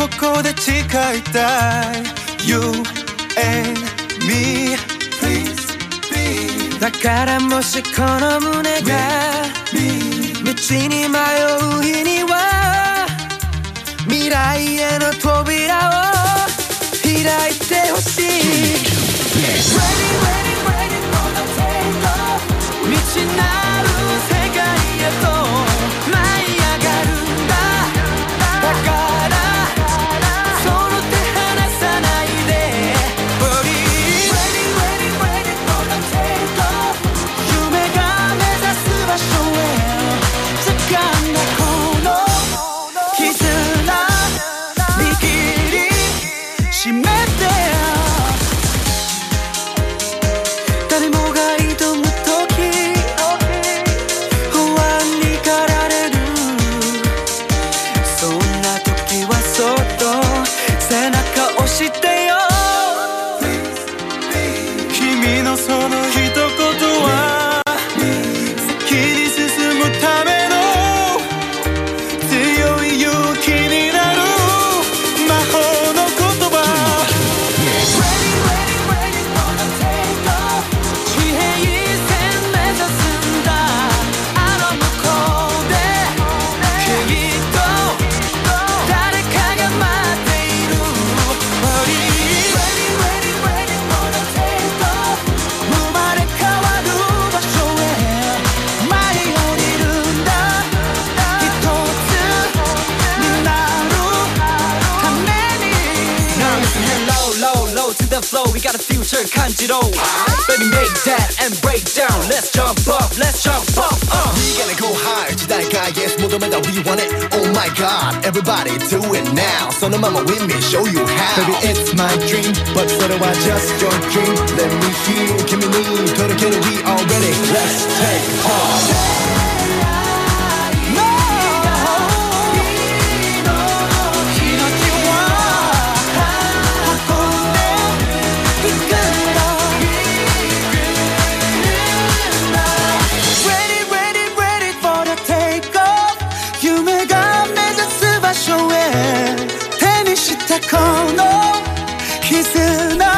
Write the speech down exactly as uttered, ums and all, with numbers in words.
ここで誓いたい You and me Please be だからもしこの胸が道に迷う日には未来への扉を開いてほしい Ready, ready, ready for the takeoff 未知なる世界へと舞い上がるんだだからその手離さないで Ready, ready, ready, ready for the takeoff 夢が目指す場所へ掴んだこの絆握りしめて誰もが挑む時不安に駆られるそんな時はそっと背中押してよ君のその一言は先に進むための強い勇気になる魔法の言葉 Ready, ready, ready for the takeoff 地平線目指すんだあの向こうできっと誰かが待っている Ready, ready, ready, ready for the takeoff 生まれ変わる場所へ舞い降りるんだ一つになるために Now listen here low, low, low to the flow We got a future感じろ Baby make that and break down Let's jump up, let's jump up uh. We gonna go higher 時代が Yes 求めた We want it Oh my god Everybody do it now そのまま with me Show you how Baby it's my dream But それは just your dream Let me hear 君に届ける We are ready Let's take off Ready, ready, ready for the takeoff 夢が目指す場所へ手にしたこの絆